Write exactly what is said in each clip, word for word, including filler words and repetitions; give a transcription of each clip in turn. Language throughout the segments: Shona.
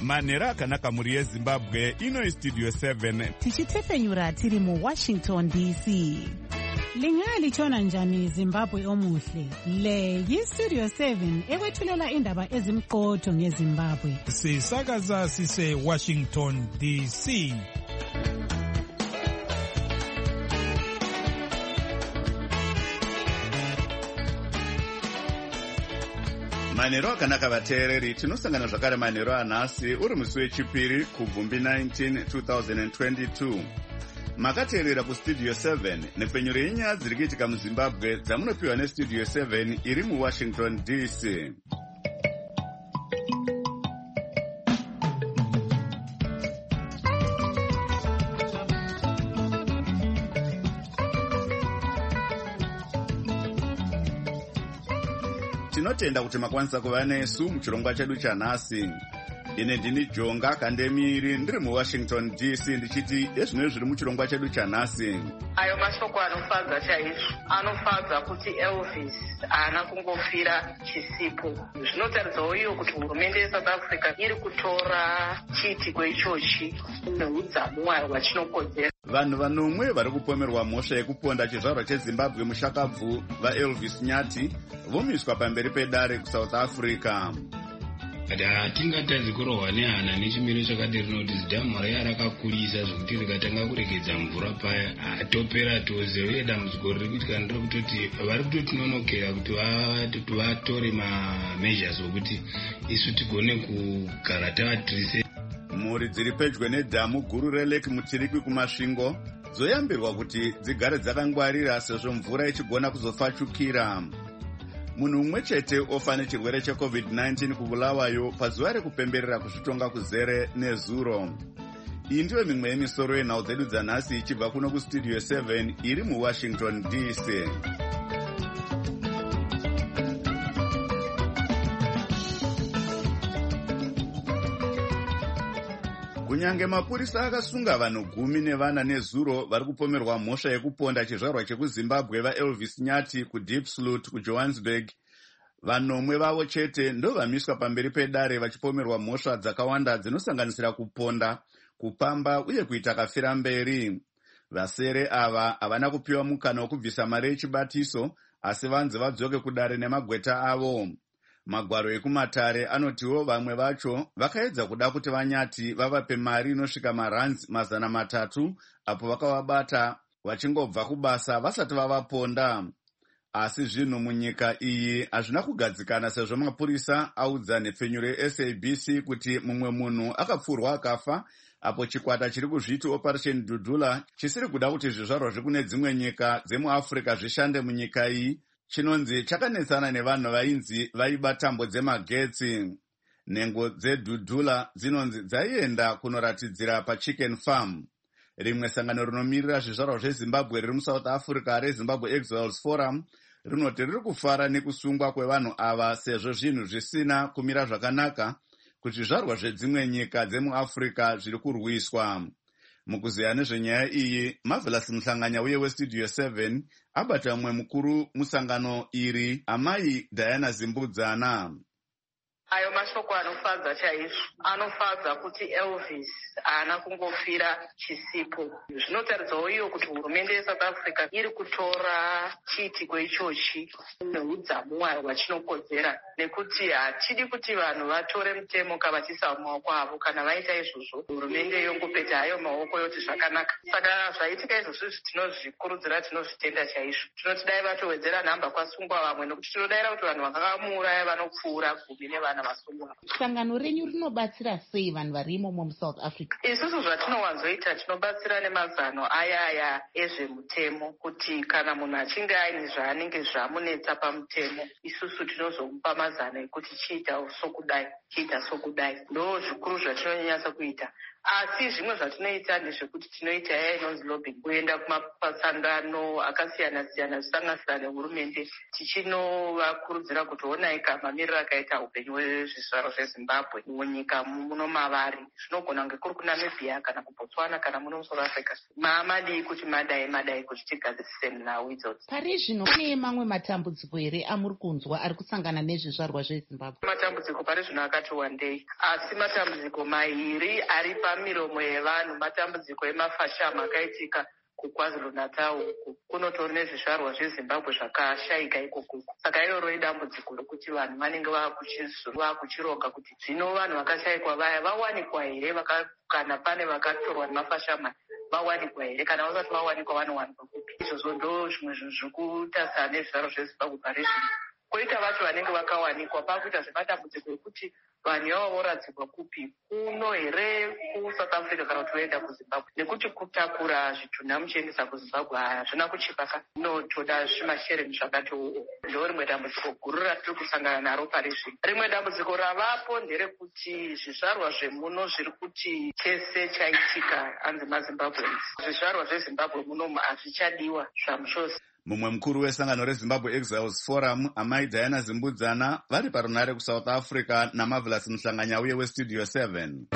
manhero akanaka mhuri yezimbabwe. Ino Studio seven tichitefenyura tiri muWashington D C. Lingalitshona njani Zimbabwe omuhle? Le yiStudio seven ekwethulela indaba ezimqotho ngeZimbabwe. Sisakaza sise Washington D C. manhero akanaka vateereri, tinosangana zvakare manhero anhasi uri musi wechipiri kubvumbi nineteen twenty twenty-two. Makateerera kuStudio seven nepfenyuro yenyaya dziri kuitika muZimbabwe dzamunopiwa neStudio seven iri muWashington D C. Tinotenda kuti makwanisa kuva nesu muchirongwa chedu chanhasi. Ine ndini Jonga Kandemiri ndiri muWashington D C ndichiti ezvino zviri muchirongwa chedu chanhasi. Ayo mashoko anofadza chaizvo. Anofadza kuti Elvis haana kungofira chisipo. Zvinotaridzawo iyo kuti hurumende yeSouth Africa iri kutora chiitiko ichochi neudzamu hwayo hwachinokodzera. Vanhu vanomwe vari kupomerwa mhosva yekuponda chizvarwa cheZimbabwe mushakabvu vaElvis Nyati vomiswa pamberi pedare kuSouth Africa. Kati hatingatadzi kurohwa nehana nechimiro chakati rinoti zidhamu raya rakakurisa zvokuti rikatanga kuregedza mvura paya hatopera tose, uye dambudziko riri kuitika ndiro kutoti vari kutotinonokera kuti vatore mameasures okuti isu tigone kugara tavatirise. Mhuri dziri pedyo nedhamu guru reLake Mutirikwi kumasvingo dzoyambirwa kuti dzigare dzakangwarira sezvo mvura ichigona kuzofachukira. Munhu mumwe chete ofa nechirwere checovid nineteen kubulawayo pazuva rekupemberera kuzvitonga kuzere nezuro. Iyi ndiyo mimwe yemisoro yenhau dzedu dzanhasi ichibva kuno kuStudio seven iri muWashington D C. Kunyange mapurisa akasunga vanhu gumi nevana nezuro vari kupomerwa mhosva yekuponda chizvarwa chekuZimbabwe vaElvis Nyati kuDiepsloot kuJohannesburg, vanomwe vavo chete ndo vamiswa pamberi pedare vachipomerwa mhosva dzakawanda dzinosanganisira kuponda, kupamba uye kuita kafira mberi. Vasere ava havana kupiwa mukana wokubvisa mari yechibatiso, asi vanzi vadzoke kudare nemagweta avo. Magwaro ekumatare anotiwo vamwe vacho vakaedza kuda kuti Vanyati vavape mari inosvika maranzi mazana matatu apo vakavabata vachingobva kubasa vasati vavaponda. Asi zvinhu munyika iyi hazvina kugadzikana sezvo mapurisa audza nepfenyuro yeS A B C kuti mumwe munhu akapfurwa akafa apo chikwata chiri kuzviti Operation Dudula chisiri kuda kuti zvizvarwa zvekune dzimwe nyika dzemuAfrica zvishande munyika iyi. Chinonzi chakanetsana nevanhu vainzi vaiba tambo dzemagetsi. Nhengo dzeDudula dzinonzi dzaienda kunoratidzira pachicken farm. Rimwe sangano rinomirira zvizvarwa zveZimbabwe riri muSouth Africa reZimbabwe Exiles Forum rinoti riri kufara nekusungwa kwevanhu ava sezvo zvinhu zvisina kumira zvakanaka kuti zvizvarwa zvedzimwe nyika dzemuAfrica zviri kurwiswa. Mukuziya nezvenyaya iyi, Marvelous Muhlanganya uye weStudio seven abata mumwe mukuru musangano iri, amai Diana Zimbudzana. Ayo mashoko anofadza chaizvo. Anofadza kuti Elvis haana kungofira chisipo. Zvinotaridzawo iyo kuti hurumende yeSouth Africa iri kutora chiitiko ichochi neudzamu hwayo hwachinokodzera, nekuti hatidi kuti vanhu vatore mutemo kavachiisa mumaoko avo. Kana vaita izvozvo, hurumende yongopeta hayo maoko yoti zvakanaka. Saka zvaitika izvozvo tinozvikurudzira, tinozvitenda chaizvo. Tinoti dai vatowedzera nhamba kwasungwa vamwe, nokuti tinodaira kuti vanhu vakamuuraya vanopfuura gumi nevana. Sangano renyu rinobatsira sei vanhu varimo muSouth Africa? Isusu zvatinowanzoita tinobatsira nemazano aya aya ezvemutemo, kuti kana munhu achinge aine zvaanenge zvamunetsa pamutemo, isusu tinozomupa mazano ekuti chiita sokudai, chiita sokudai. Ndo zvikuru zvatinonyatsa kuita. asi zvimwe zvatinoita ndezvekuti tinoita yaya inonzi lobbying, kuenda kumasangano akasiyana siyana zvisanganisira nehurumende tichinovakurudzira kuti onai mamiriro akaita upenyu hwezvizvaro zvezimbabwe munyika muno mavari. Zvinogona kunge kuri kuNamibia kana kuBotswana kana muno South Africa. Maamadii kuti madai madai kuti tigadzirise nhau idzodzo. Pari zvino kune mamwe matambudziko here amuri kunzwa ari kusangana nezvizvarwa zveZimbabwe? Matambudziko pari zvino akati wandei, asi matambudziko mairi ari pamiromo yevanhu matambudziko emafashama akaitika kuKwaZulu Natal uku kunotori nezvizvarwa zveZimbabwe zvakashayika ikoko. Saka iroro idambudziko rokuti vanhu vanenge vakuchironga kuti zvino vanhu vakashayikwa vaya vawanikwa here, kana pane vakatorwa nemafashama vawanikwa here, kana vasati vawanikwa vanowanikwa kupi. Izvozvo ndo zvimwe zvinhu zvekutasana nezvizvarwa zveZimbabwe pari zvino. Koita vacho vanenge vakawanikwa pakuita zvematambudziko ekuti vanhu yavo voradzikwa kupi, kuno here kuSouth Africa kana kuti voenda kuZimbabwe, nekuti kutakura zvitunha muchiendesa kuZimbabwe hazvina kuchipaka, inotoda zvimashereni zvakati oo. Ndo rimwe dambudziko guru ratiri kusangana naro pari zvino. Rimwe dambudziko ravapo nderekuti zvizvarwa zvemuno zviri kuti chese chaitika hanzi maZimbabweans, zvizvarwa zveZimbabwe muno hazvichadiwa zvamushose. Mumwe mukuru wesangano reZimbabwe Exiles Forum, amai Diana Zimbudzana, vari parunare kuSouth Africa naMarvelous Mhlanganyauye weStudio seven.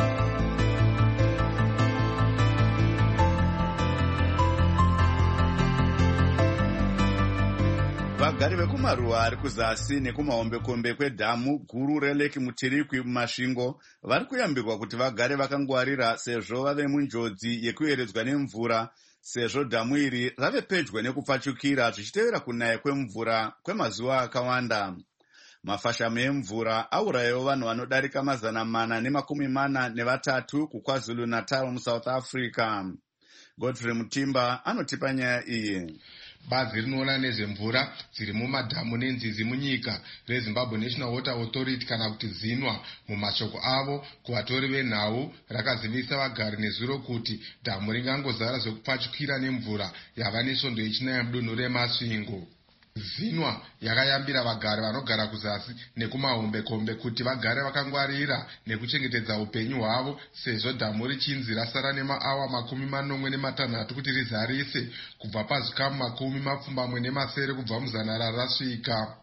Vagari vekumaruwa ari kuzasi nekumahombekombe kwedhamu guru reLake Mutirikwi mumasvingo vari kuyambirwa kuti vagare vakangwarira sezvo vave munjodzi yekuyeredzwa nemvura, sezvo dhamu iri rave pedyo nekupfachukira zvichitevera kunaya kwemvura kwemazuva akawanda. Mafashamo emvura aurayawo vanhu vanodarika mazana mana nemakumi mana nevatatu kuKwaZulu Natal muSouth Africa. Godfrey Mutimba anotipa nyaya iyi. Bazi rinoona nezvemvura dziri mumadhamu nenzizi munyika reZimbabwe National Water Authority kana kuti ZINWA mumashoko avo kuvatori venhau rakazivisa vagari nezuro kuti dhamu ringangozara zvekupfachukira nemvura yava nesvondo yechinaya mudunhu remasvingo. ZINWA yakayambira vagari vanogara kuzasi nekumahombekombe kuti vagare vakangwarira nekuchengetedza upenyu hwavo sezvo dhamu richinzi rasara nemaawa makumi manomwe nematanhatu kuti rizarise kubva pazvikamu makumi mapfumbamwe nemasere kubva muzana rarasvika.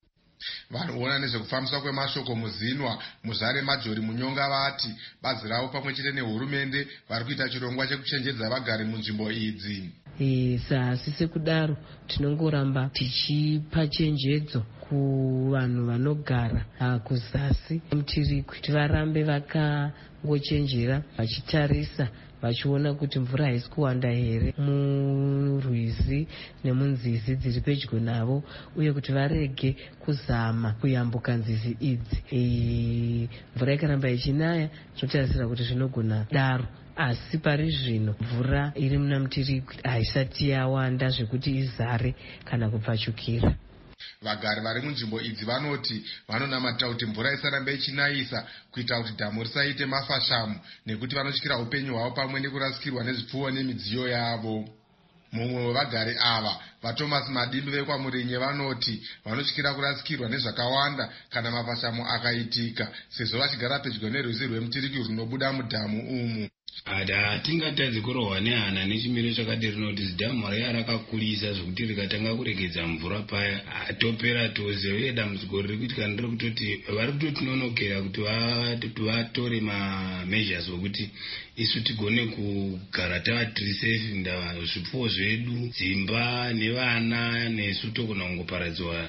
Vanoona nezvekufambiswa kwemashoko muZINWA muzvare Majori Munyonga vati bazi ravo pamwe chete nehurumende vari kuita chirongwa chekuchenjedza vagari munzvimbo idzi. E, sasi sekudaro tinongoramba tichipa chenjedzo kuvanhu vanogara kuzasi Mutirikwi kuti varambe vakangochenjera vachitarisa vachiona kuti mvura haisi kuwanda here murwizi nemunzizi dziri pedyo navo, uye kuti varege kuzama kuyambuka nzizi idzi. E, mvura ikaramba ichinaya tinotarisira kuti zvinogona daro, asi pari zvino mvura iri muna Mutirikwi haisati yawanda zvekuti izare kana kupfachukira. Vagari vari munzvimbo idzi vanoti vanonamata kuti mvura isarambe ichinayisa kuita kuti dhamu risaite mafashamu nekuti vanotyira upenyu hwavo pamwe nekurasikirwa nezvipfuwo nemidziyo yavo. Mumwe wevagari ava, vaThomas Madimbe vekwaMurinye, vanoti vanotyira kurasikirwa nezvakawanda kana mafashamu akaitika sezvo vachigara pedyo nerwizi rweMutirikwi runobuda mudhamu umu. Ada tingatadzi kurohwa nehana nechimiro chakati rinoti zidhamu raya rakakurisa zvokuti rikatanga kuregedza mvura paya atopera tose, uye dambudziko riri kuitika ndiro kutoti vari kutotinonokera kuti vatore mameasures okuti isu tigone kugara tava tiri safe, ndava zvipfuwo zvedu, dzimba nevana nesu togona kungoparadzwa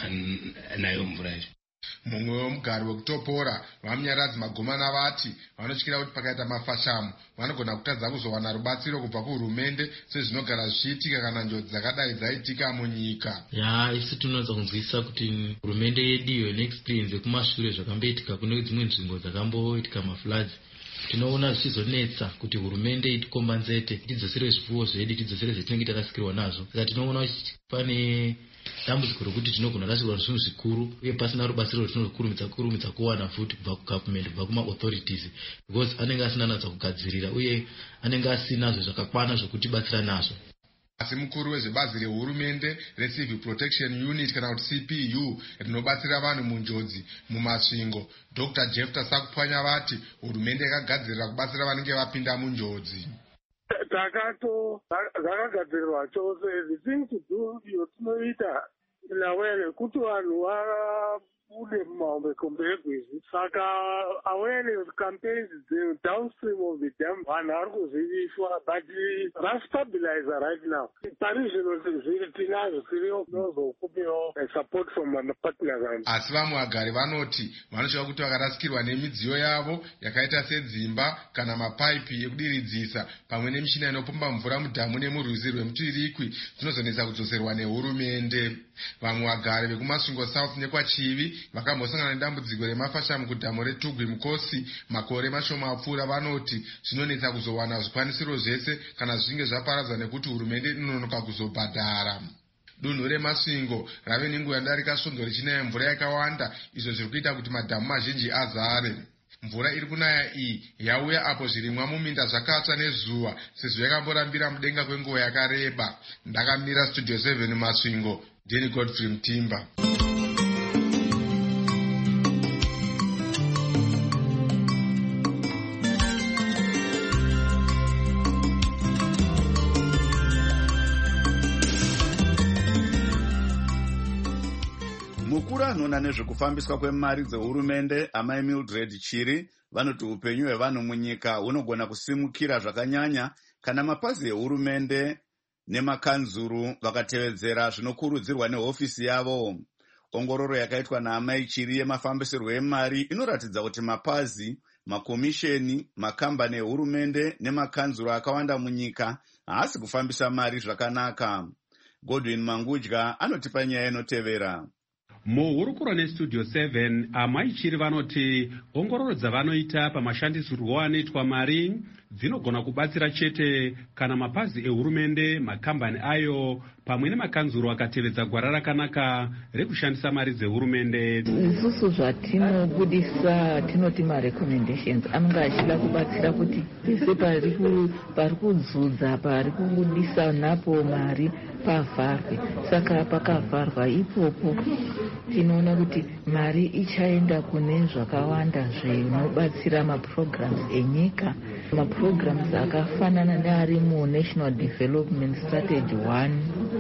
nayo mvura yacho. Mumwe wemugari wekutopora vamunyaradzi Magomana vati vanotyira kuti pakaita mafashamu vanogona kutadza kuzowana rubatsiro kubva kuhurumende sezvinogara zvichiitika kana njodzi dzakadai dzaitika munyika. Ya isi tinowanza kunzwisisa kuti hurumende yedu iyo ine experience yekumashure zvakamboitika kune dzimwe nzvimbo dzakamboitika mafloods. Tinoona zvichizonetsa kuti hurumende itikombanzete, tidzosere zvipfuwo zvedu, tidzosere zvetinenge takasikirwa nazvo. Saka tinoona pane dambudziko rokuti tinogona rasikirwa zvinhu zvikuru uye pasina rubatsiro rwetinokurumidza kurumidza kuwana futi kubva kugovernment, kubva kuma-authorities, because anenge asina natsa kugadzirira uye anenge asinazvo zvakakwana zvokutibatsira nazvo. asi mukuru wezvebazi rehurumende recivil protection unit kana kuti C P U rinobatsira vanhu munjodzi mumasvingo Doctor Jefter Sakupwanya vati hurumende yakagadzirira kubatsira vanenge vapinda munjodzi. Takato zvakagadzirirwa chose the thing to do yotinoita inawere kuti vanhu vabude mumahombekombe egwizi saka awareness campaigns downstream of the dam vanhu vari kuziviswa but vastabilizer right now pari zvino zviri tinazvo tiriyo tinozokupiwo support from mapartners. Asi vamwe vagari vanoti vanoshuva kuti vakarasikirwa nemidziyo yavo yakaita sedzimba kana mapaipi ekudiridzisa pamwe nemishina inopomba mvura mudhamu nemurwizi rwemutirikwi dzinozonetsa kudzoserwa nehurumende. Vamwe vagari vekumasvingo south nekwachivi vakambosangana nedambudziko remafashamu kudhamu retugwi mukosi makore mashoma apfuura vanoti zvinonetsa kuzowana zvikwanisiro zvese kana zvichinge zvaparadzwa nekuti hurumende inonoka kuzobhadhara. Dunhu remasvingo rave nenguva yadarika svondo richinaya mvura yakawanda izvo zviri kuita kuti madhamu mazhinji azare. Mvura iri kunaya iyi yauya apo zvirimwa muminda zvakatsva nezuva sezvo yakamborambira mudenga kwenguva yakareba. Ndakamira studio seven masvingo, Denny Godfrey Mtimba. Mukuru anoona nezvekufambiswa kwemari dzehurumende amai Mildred Chiri vanoti upenyu hwevanhu munyika hunogona kusimukira zvakanyanya kana mapazi ehurumende nemakanzuru vakatevedzera zvinokurudzirwa nehofisi yavo. Ongororo yakaitwa naamai Chiri yemafambisirwo emari inoratidza kuti mapazi, makomisheni, makambani ehurumende nemakanzuru akawanda munyika haasi kufambisa mari zvakanaka. Godwin Mangudya anotipa nyaya inotevera. Muhurukuro nestudio seven amai Chiri vanoti ongororo dzavanoita pamashandisirwo anoitwa mari dzinogona kubatsira chete kana mapazi ehurumende, makambani ayo pamwe nemakanzuro akatevedza gwara rakanaka rekushandisa mari dzehurumende. Isusu zvatinobudisa tinoti marecommendations anenge achida kubatsira kuti pese pari kudzudza pari kubudisa napo mari pavharwe. Saka pakavharwa ipopo tinoona kuti mari ichaenda kune zvakawanda zvinobatsira maprograms enyika, maprograms akafanana neari muNational Development Strategy one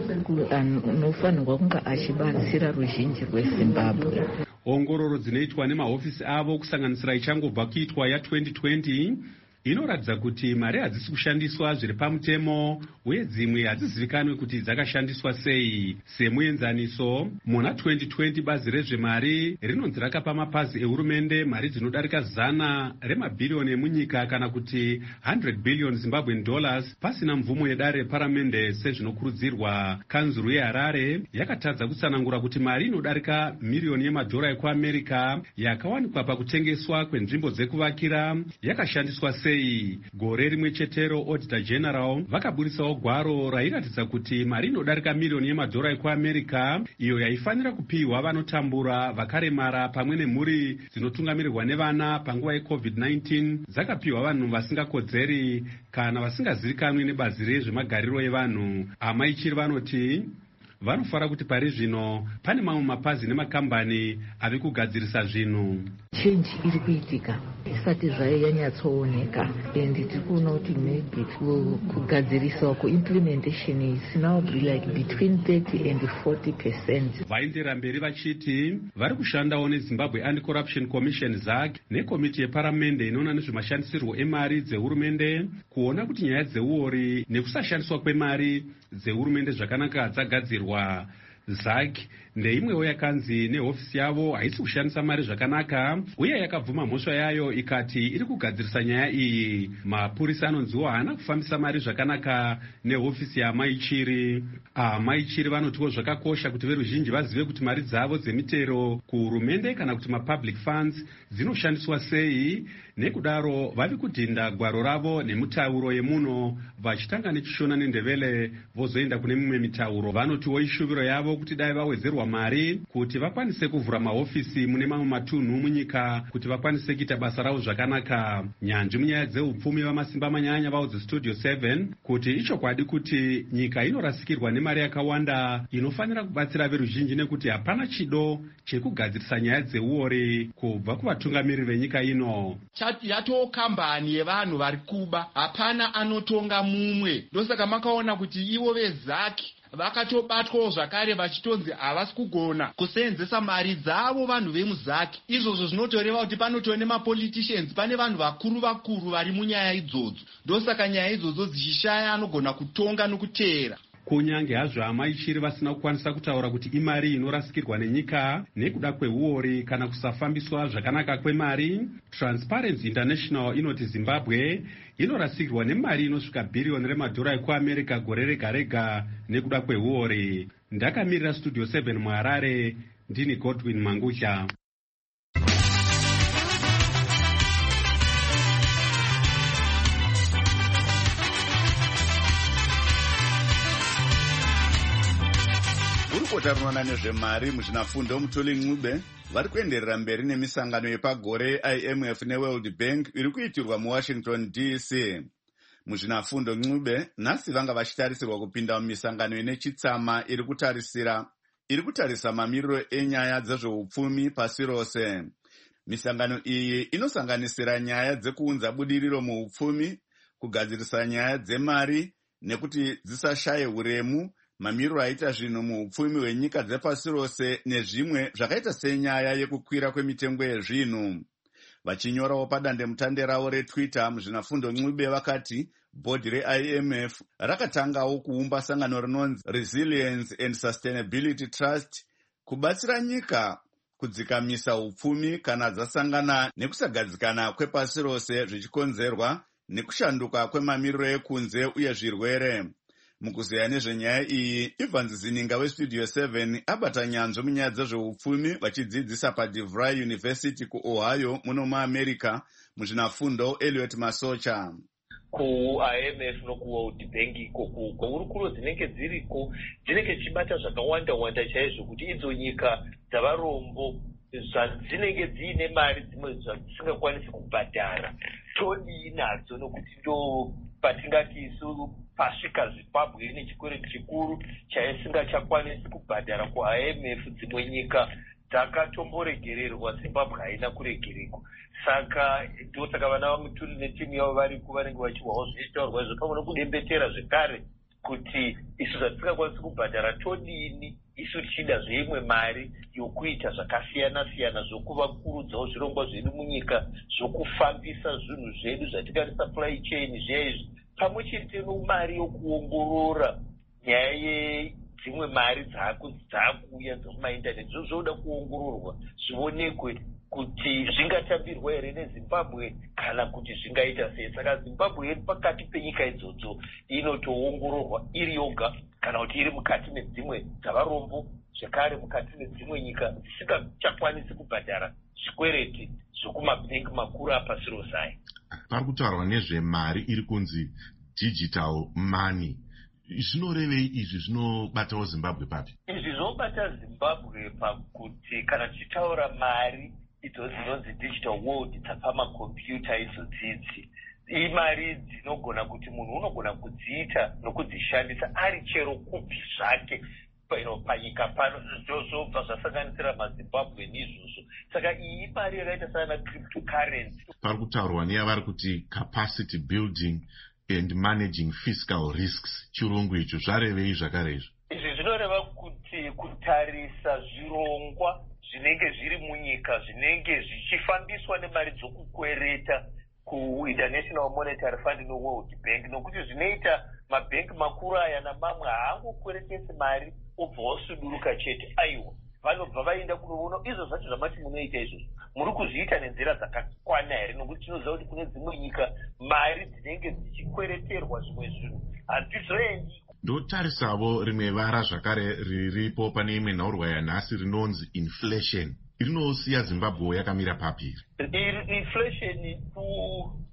anofanirwa kunga achibatsira ruzhinji rweZimbabwe. Ongororo dzinoitwa nemahofisi avo kusanganisira ichangobva kuitwa ya twenty twenty inoratidza kuti mari hadzisi kushandiswa zviri pamutemo uye dzimwe hadzizivikanwe kuti dzakashandiswa sei. Semuenzaniso, muna twenty twenty bazi rezvemari rinonzi rakapa mapazi ehurumende mari dzinodarika zana remabhiriyoni emunyika kana kuti one hundred billion Zimbabwean dollars pasina mvumo yedare reparamende sezvinokurudzirwa. Kanzuru yeHarare yakatadza kutsanangura kuti mari inodarika miriyoni yemadhora ekuAmerica yakawanikwa pakutengeswa kwenzvimbo dzekuvakira yakashandiswa sei. Gore rimwe chetero Auditor General vakaburitsawo gwaro rairatidza kuti mari inodarika miriyoni yemadhora ekuAmerica iyo yaifanira kupiwa vanotambura, vakaremara pamwe nemhuri dzinotungamirirwa nevana panguva yeCovid nineteen dzakapiwa vanhu vasingakodzeri kana vasingazivikanwi nebazi rezvemagariro evanhu. Amai Chiri vanoti vanofara kuti pari zvino pane mamwe mapazi nemakambani ave kugadzirisa zvinhu. Change iri kuitika isati zvayanyatsooneka and tiri kuona kuti maybe kugadziriswa kuimplementation is now be like between thirty and forty percent. Vaendera mberi vachiti vari kushandawo neZimbabwe Anti-Corruption Commission Z A C nekomiti yeparamende inoona nezvemashandisirwo emari dzehurumende kuona kuti nyaya dzeuori nekusashandiswa kwemari dzehurumende zvakanaka dzagadzirwa. Z A C ndeimwewo yakanzi nehofisi yavo haisi kushandisa mari zvakanaka uye yakabvuma mhosva yayo ikati iri kugadzirisa nyaya iyi. Mapurisa anonziwo haana kufambisa mari zvakanaka nehofisi yaamai Chiri. Amai Chiri vanotiwo zvakakosha kuti veruzhinji vazive kuti mari dzavo dzemitero kuhurumende kana kuti mapublic funds dzinoshandiswa sei. Nekudaro vavi kudhinda gwaro ravo nemitauro yemuno vachitanga nechishona nendevele vozoenda kune mimwe mitauro. Vanotiwo ishuviro yavo kuti dai vawedzerwa vanorasikirwa mari kuti vakwanise kuvhura mahofisi mune mamwe matunhu munyika kuti vakwanise kuita basa ravo zvakanaka. Nyanzvi munyaya dzeupfumi vamasimba manyanya vaudza Studio seven kuti ichokwadi kuti nyika inorasikirwa nemari yakawanda inofanira kubatsira veruzhinji nekuti hapana chido chekugadzirisa nyaya dzeuore kubva kuvatungamiriri venyika ino. Yatoo kambani yevanhu vari kuba, hapana anotonga mumwe. Ndosaka makaona kuti ivo vezaki vakatobatwawo zvakare vachitonzi havasi kugona kuseenzesa mari dzavo vanhu vemuzaki. Izvozvo zvinotoreva kuti panotove nemapoliticians, pane vanhu vakuru vakuru vari munyaya idzodzo. Ndosaka nyaya idzodzo dzichishaya anogona kutonga nokuteera. Kunyange hazvo amai chiri vasina kukwanisa kutaura kuti imari inorasikirwa nenyika nekuda kweuori kana kusafambiswa zvakanaka kwemari, Transparency International inoti Zimbabwe inorasikirwa nemari inosvika bhiriyoni remadhora ekuamerica gore rega rega nekuda kweuori. Ndakamirira Studio seven muHarare, ndini Godwin Mangusha. Taronana nezvemari muzvinafundo Mutoli Ncube vari kuenderera mberi nemisangano yepagore I M F neWorld Bank iri kuitirwa muWashington D C. Muzvinafundo Ncube nhasi vanga vachitarisirwa kupinda mumisangano ine chitsama iri kutarisira iri kutarisa mamiriro enyaya dzezveupfumi pasi rose. Misangano iyi inosanganisira nyaya dzekuunza budiriro muupfumi, kugadzirisa nyaya dzemari nekuti dzisashaye uremu, mamiriro aita zvinhu muupfumi hwenyika dzepasi rose nezvimwe zvakaita senyaya yekukwira kwemitengo yezvinhu. Vachinyorawo padandemutande ravo reTwitter, muzvinafundo Ncube vakati bhodhi reI M F rakatangawo kuumba sangano rinonzi Resilience and Sustainability Trust kubatsira nyika kudzikamisa upfumi kana dzasangana nekusagadzikana kwepasi rose zvichikonzerwa nekushanduka kwemamiriro ekunze uye zvirwere. Mukuzeya nezvenyaya iyi, Evans Zininga weStudio seven abata nyanzvo munyaya dzezveupfumi vachidzidzisa paDeVry University kuOhio muno muAmerica. Muzvinafundo Elliot Masocha. kuI M F nokuWorld Bank ikoko kwaurukuro dzinenge dziriko dzinenge dzichibata zvakawanda wanda chaizvo kuti idzo nyika dzavarombo zvadzinenge dziine mari dzimwe zvadzisingakwanisi kubhadhara todii nadzo nokuti ndo patingati isu pasvika Zimbabwe nechikwereti chikuru chaisingachakwanisi kubhadhara kuI M F dzimwe nyika dzakatomboregererwa. Zimbabwe haina kuregererwa. Saka ndosaka vana vaMutuli netimu yavo variko vanenge vachiwawo zvinotaurwa izvo pamwe nokudembetera zvekare kuti isu zvatisingakwanisi kubhadhara todini isu tichida zveimwe mari yokuita zvakasiyana siyana zvokuvakurudzawo zvirongwa zvedu munyika, zvokufambisa zvinhu zvedu zvatingati supply chain zveizvi, pamwe chete nomari yokuongorora nyaya yedzimwe mari dzaakuuya dzokumaindaneti zvozoda kuongororwa zvionekwe kuti zvingatambirwa here neZimbabwe kana kuti zvingaita sei. Saka Zimbabwe iri pakati penyika idzodzo inotoongororwa iri yoga kana kuti iri mukati medzimwe dzavarombo, zvekare mukati medzimwe nyika dzisingachakwanisi kubhadhara zvikwereti zvokumabhengi makuru apasi rose aya. Pari kutaurwa nezvemari iri kunzi digital money. Zvinorevei izvi zvinobatawo Zimbabwe papi? Izvi zvinobata Zimbabwe pakuti kana tichitaura mari idzo dzinonzi digital world dzapamakombiyuta idzo dzidzi, imari dzinogona kuti munhu unogona kudziita nokudzishandisa ari chero kupi zvake panyika pano, zvozobva zvasanganisira maZimbabwe n'izvozvo. Saka iyi imari yakaita sana cryptocurrency. Pari kutaurwa neyavari kuti capacity building and managing fiscal risks, chirungu icho zvarevei zvakare izvo? Izvi zvinoreva kuti kutarisa zvirongwa zvinenge zviri munyika zvinenge zvichifambiswa nemari dzokukwereta kuInternational Monetary Fund noWorld Bank, nokuti zvinoita mabhengi makuru aya namamwe haangokweretesi mari obva wasuduruka chete. Aiwa, vanobva vaenda kunoona izvo zvacho zvamati munoita izvozvo muri kuzviita nenzira dzakakwana here, nokuti tinoziva kuti kune dzimwe nyika mari dzinenge dzichikwereterwa zvimwe zvinhu hadzizoendi. Ndotarisavo rimwe vara zvakare riripo pane imwe nhaurwa yanhasi rinonzi inflation. Rinosiya Zimbabwe yakamira papi? Inflation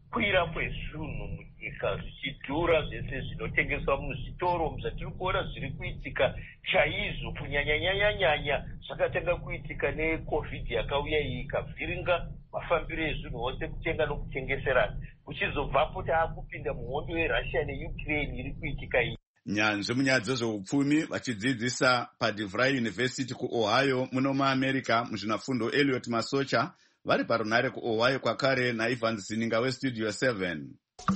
kukwira kwezvinhu munyika zvichidhura zvese zvinotengeswa muzvitoro. Zvatiri kuona zviri kuitika chaizvo kunyanyanyanyanya zvakatanga kuitika necovid yakauya iyi ikavhiringa mafambiro ezvinhu ose kutenga nokutengeserana, kuchizobvapo taakupinda muhondo yerussia neukraine iri kuitika iyi. Nyanzvi munyaya dzezveupfumi vachidzidzisa paDeVry University kuOhio muno muAmerica muzvinafundo Elliot Masocha vari parunhare kuOhio kwakare naIvan Zininga weStudio seven.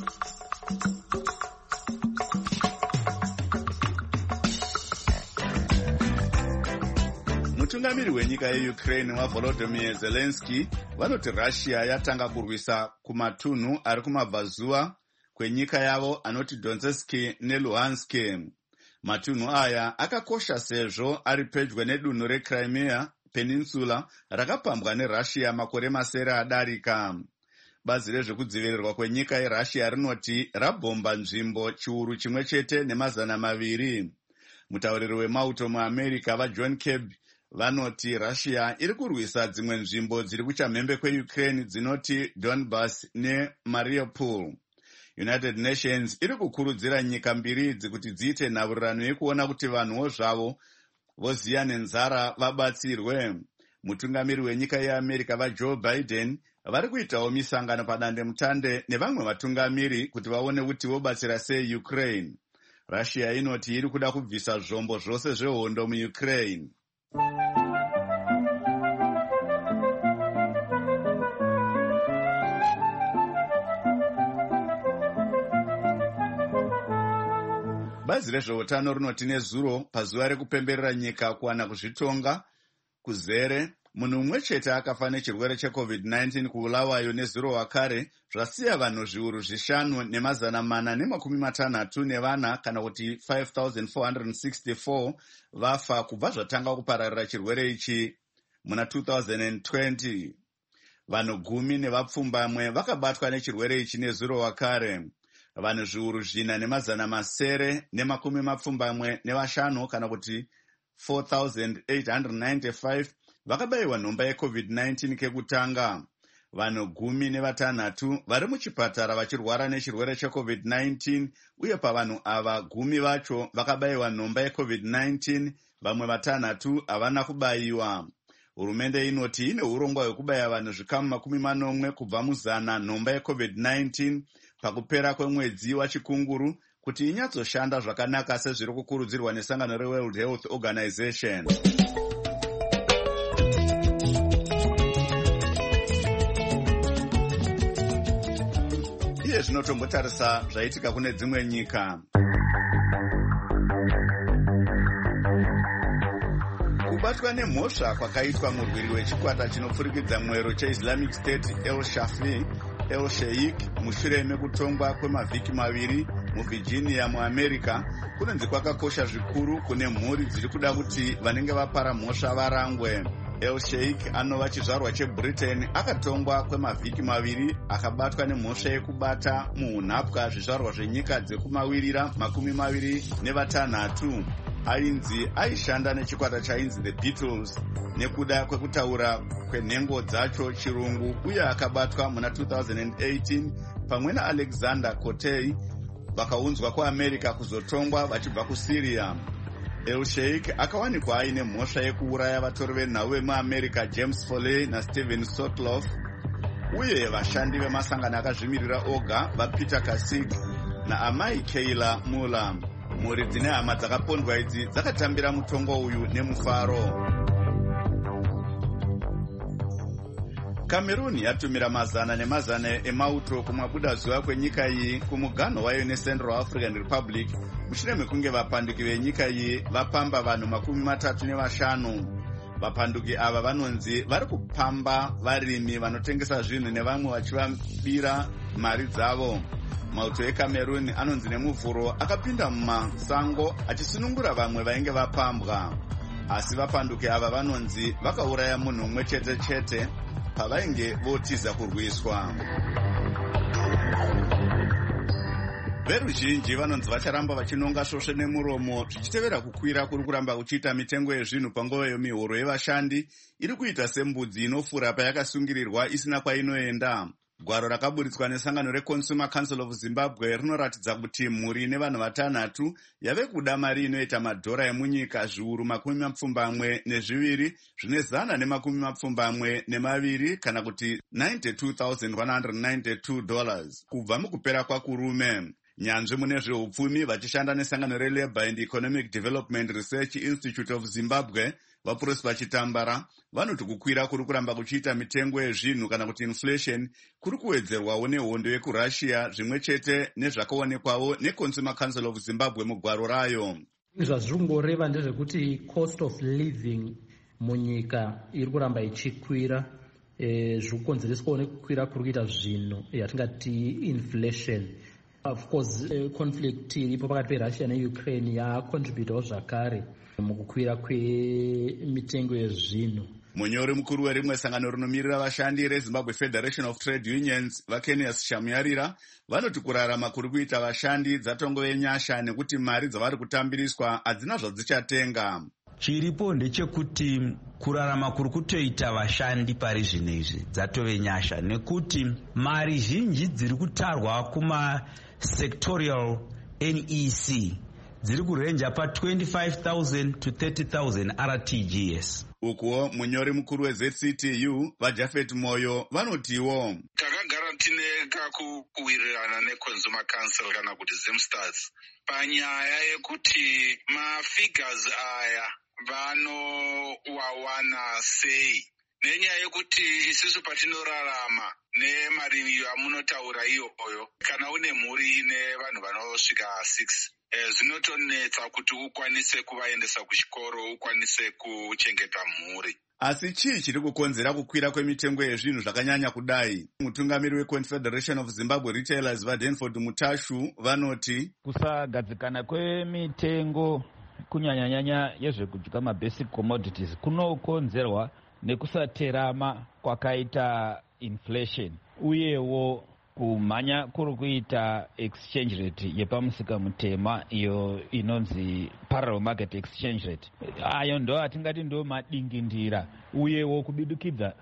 Mutungamiri wenyika yeUkraine waVolodymyr Zelensky vanoti Russia yatanga kurwisa kumatunhu ari kumabvazuva kwenyika yavo anoti Donetsk neLuhansk. Matunhu aya akakosha sezvo ari pedyo nedunhu reCrimea Peninsula rakapambwa neRussia makore masere adarika. Bazi rezvekudzivirirwa kwenyika yeRussia rinoti rabhomba nzvimbo chiuru chimwe chete nemazana maviri. Mutauriri wemauto muAmerica vaJohn Kirby vanoti Russia iri kurwisa dzimwe nzvimbo dziri kuchamhembe kweUkraine dzinoti Donbas neMariupol. United Nations iri kukurudzira nyika mbiri idzi kuti dziite nhaburirano yekuona kuti vanhuwo zvavo voziya nenzara vabatsirwe. Mutungamiri wenyika yeAmerica vaJoe Biden vari kuitawo misangano padandemutande nevamwe vatungamiri kuti vaone kuti vobatsira sei Ukraine. Russia inoti iri kuda kubvisa zvombo zvose zvehondo muUkraine. Bazi rezveutano rinoti nezuro pazuva rekupemberera nyika kuwana kuzvitonga kuzere, munhu umwe chete akafa nechirwere checovid nineteen kuulawayo nezuro wakare, zvasiya vanhu zviuru zvishanu nemazana mana nemakumi matanhatu nevana kana kuti five thousand four hundred sixty-four vafa kubva zvatanga kupararira chirwere ichi muna two thousand twenty. Vanhu gumi nevapfumbamwe vakabatwa nechirwere ichi nezuro wakare. Vanhu zviuru zvina nemazana masere nemakumi mapfumbamwe nevashanu kana kuti four thousand eight hundred ninety-five vakabayiwa nhomba yecovid nineteen kekutanga. Vanhu gumi nevatanhatu vari muchipatara vachirwara nechirwere checovid nineteen uye pavanhu ava gumi vacho vakabayiwa nhomba yecovid nineteen, vamwe vatanhatu havana kubayiwa. Hurumende inoti ine urongwa hwekubaya vanhu zvikamu makumi manomwe kubva muzana nhomba yecovid nineteen pakupera kwemwedzi wachikunguru kuti inyatsoshanda zvakanaka sezviri kukurudzirwa nesangano reWorld Health Organization. Iye zvinotombotarisa zvaitika kune dzimwe nyika. Kubatwa nemhosva kwakaitwa murwiri wechikwata chinopfurikidza mwero cheIslamic State El Shafi El Sheikh mushure mekutongwa kwemavhiki maviri muVirginia muAmerica kunonzi kwakakosha zvikuru kune mhuri dziri kuda kuti vanenge vapara mhosva varangwe. El Sheikh anova chizvarwa cheBritain akatongwa kwemavhiki maviri akabatwa nemhosva yekubata muunhapwa zvizvarwa zvenyika dzekumawirira makumi maviri nevatanhatu. Ainzi aishanda nechikwata chainzi The Beatles nekuda kwekutaura kwenhengo dzacho chirungu uye akabatwa muna two thousand eighteen pamwe naAlexander Cortey vakaunzwa kuAmerica kuzotongwa vachibva kuSyria. El Sheikh akawanikwa aine mhosva yekuuraya vatori venhau vemuAmerica James Foley naStephen Sotloff uye vashandi vemasangano akazvimirira oga vaPeter Kasich naamai Kayla Muller. Mhuri dzine hama dzakapondwa idzi dzakatambira mutongo uyu nemufaro. Cameroon yatumira mazana nemazana emauto kumabuda zuva kwenyika iyi kumuganho wayo neCentral African Republic mushure mekunge vapanduki venyika iyi vapamba vanhu makumi matatu nevashanu. Vapanduki ava vanonzi vari kupamba varimi vanotengesa zvinhu nevamwe vachivabira mari dzavo. Mauto eCameroon anonzi nemuvhuro akapinda mumasango achisunungura vamwe vainge vapambwa. Asi vapanduki ava vanonzi vakauraya munhu umwe chete chete pavainge votiza kurwiswa. Veruzhinji vanonzi vacharamba vachinonga svosve nemuromo zvichitevera kukwira kuri kuramba kuchiita mitengo yezvinhu panguva yomihoro yevashandi iri kuita sembudzi inofura payakasungirirwa isina kwainoenda. Gwaro rakaburitswa nesangano reConsumer Council of Zimbabwe rinoratidza kuti mhuri nevanhu vatanhatu yave kuda mari inoita madhora emunyika zviuru makumi mapfumbamwe nezviviri zvine zana nemakumi mapfumbamwe nemaviri kana kuti ninety-two thousand one hundred ninety-two dollars kubva mukupera kwakurume. Nyanzvi mune zveupfumi vachishanda nesangano reLabour and Economic Development Research Institute of Zimbabwe vaProsper Chitambara vanoti kukwira kuri kuramba kuchiita mitengo yezvinhu kana kuti inflation kuri kuwedzerwawo nehondo yekuRussia zvimwe chete nezvakaonekwawo neConsumer Council of Zimbabwe mugwaro rayo. Zvazviri kungoreva ndezvekuti cost of living munyika iri kuramba ichikwira, zviri kukonzereswawo nekukwira kuri kuita zvinhu yatingati inflation. Of course, uh, conflict iripo pakati peRussia neUkraine yacontributawo zvakare mukukwira kwemitengo yezvinhu. Munyori mukuru werimwe sangano rinomirira vashandi reZimbabwe Federation of Trade Unions vaKenias Shamuyarira vanoti kurarama kuri kuita vashandi dzatongove nyasha nekuti mari dzavari kutambiriswa hadzina zvadzichatenga. Chiripo ndechekuti kurarama kuri kutoita vashandi pari zvino izvi dzatove nyasha nekuti mari zhinji dziri kutarwa kuma sectorial N E C dziri kurenja pa twenty-five thousand to thirty thousand R T G S. Ukuwo munyori mukuru weZ C T U vaJafet Moyo vanotiwo takagara tine kakuwirirana neConsumer Council kana kuti Zimstats panyaya yekuti mafigures aya vanowawana sei, nenyaya yekuti isusu patinorarama nemari yamunotaura iyoyo kana une mhuri ine vanhu vanosvika six zvinotonetsa kuti ukwanise kuvaendesa kuchikoro, ukwanise kuchengeta mhuri. Asi chii chiri kukonzera kukwira kwemitengo yezvinhu zvakanyanya kudai? Mutungamiri weConfederation of Zimbabwe Retailers vaDenford Mutashu vanoti kusagadzikana kwemitengo kunyanyanyanya yezvekudya mabasic commodities kunokonzerwa nekusaterama kwakaita inflation uyewo kumhanya kuri kuita exchange rate yepamusika mutema iyo inonzi parallel market exchange rate. Ayo ndo atingati ndo madingindira uyewo kubidukidza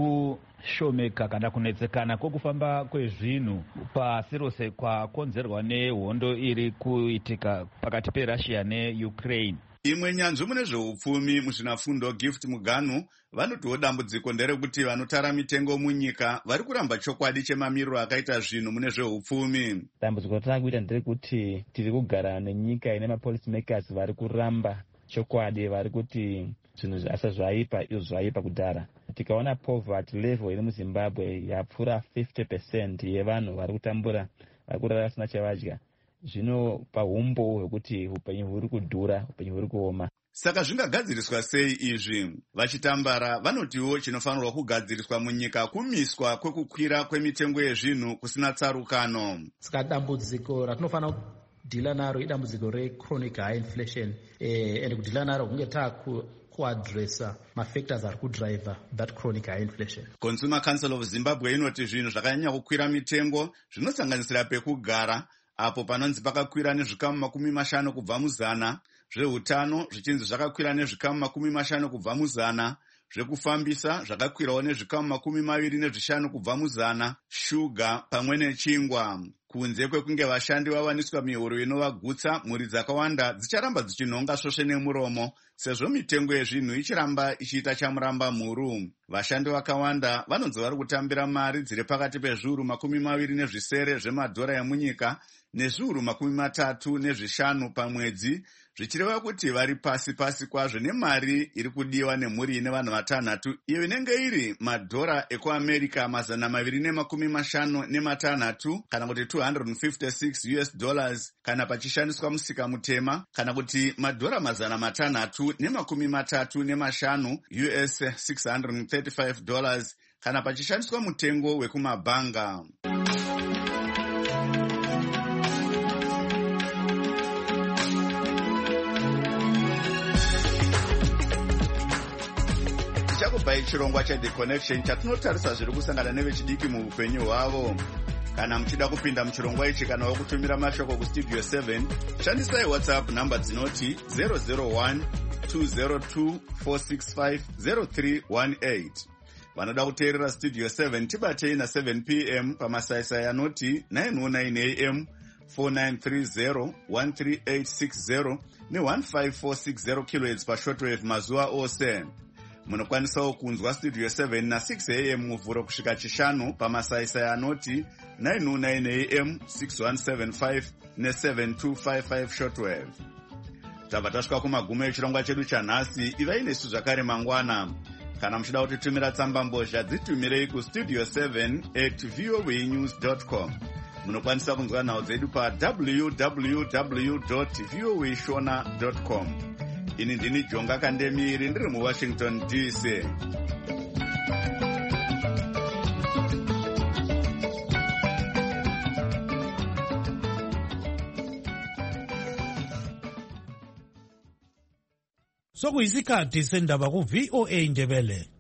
nekushomeka kana kunetsekana kwokufamba kwezvinhu pasi rose kwakonzerwa nehondo iri kuitika pakati peRussia neUkraine. Imwe nyanzvi mune zveupfumi muzvinafundo Gift Muganu vanotiwo dambudziko nderekuti vanotara mitengo munyika vari kuramba chokwadi chemamiriro akaita zvinhu mune zveupfumi. Dambudziko ratava kuita nderekuti tiri kugara nenyika ine mapolicy makers vari kuramba chokwadi, vari kuti zvinhu asa zvaipa izvo zvaipa kudhara. Tikaona poverty level iri muZimbabwe yapfuura fifty percent yevanhu vari kutambura, vari kurara vasina chavadya. Zvino pahumbo hwekuti upenyu huri kudhura, upenyu huri kuoma. Saka zvingagadziriswa sei izvi? Vachitambara vanotiwo chinofanirwa kugadziriswa munyika kumiswa kwekukwira kwemitengo yezvinhu kusina tsarukano. Saka dambudziko ratinofanira kudhila naro idambudziko rechronic high inflation eh, and kudhila naro kunge taku kuadresa mafactors ari kudriver that chronic high inflation. Consumer Council of Zimbabwe inoti zvinhu zvakanyanya kukwira mitengo zvinosanganisira pekugara apo panonzi pakakwira nezvikamu makumi mashanu kubva muzana, zveutano zvichinzi zvakakwira nezvikamu makumi mashanu kubva muzana, zvekufambisa zvakakwirawo nezvikamu makumi maviri nezvishanu kubva muzana, shuga pamwe nechingwa. Kunze kwekunge vashandi vawaniswa mihoro inovagutsa, mhuri dzakawanda dzicharamba dzichinhonga svosve nemuromo sezvo mitengo yezvinhu ichiramba ichiita chamuramba mhuru. Vashandi vakawanda vanonzi vari kutambira mari dziri pakati pezviuru makumi maviri nezvisere zvemadhora emunyika nezviuru makumi matatu nezvishanu pamwedzi, zvichireva kuti vari pasi pasi kwazvo nemari iri kudiwa nemhuri ine vanhu vatanhatu, iyo inenge iri madhora ekuAmerica mazana maviri nemakumi mashanu nematanhatu kana kuti two hundred fifty-six U S dollars kana pachishandiswa musika mutema, kana kuti madhora mazana matanhatu nemakumi matatu nemashanu U S six hundred thirty-five dollars kana pachishandiswa mutengo wekumabhanga. Chakupai chirongwa cheThe Connection chatinotarisa zviri kusangana nevechidiki muupenyu hwavo. Kana muchida kupinda muchirongwa ichi kana wakutumira mashoko kustudio seven, shandisai WhatsApp namba dzinoti zero zero one two zero two four six five zero three one eight. vanoda kuteerera studio seven tibatei na seven p m pamasaisai anoti nine oh nine a m four nine three zero one three eight six zero ne one five four six zero kilohertz pashortwave mazuva ose. Munokwanisawo kunzwa studio seven na six a m muvhuro kusvika chishanu pamasaisai anoti nine oh nine a m six one seven five ne seven two five five shortwave. Tabva tasvika kumagumo echirongwa chedu chanhasi. Ivai nesu zvakare mangwana. Kana muchida kutitumira tsamba mbozha dzitumirei kustudio seven at voa news dot com. Munokwanisa kunzwa nhau dzedu pa w w w dot voa shona dot com. Ini ndini Jonga Kandemiri ndiri muWashington D C. Sokuyisikhathi sendaba ku V O A Ndebele.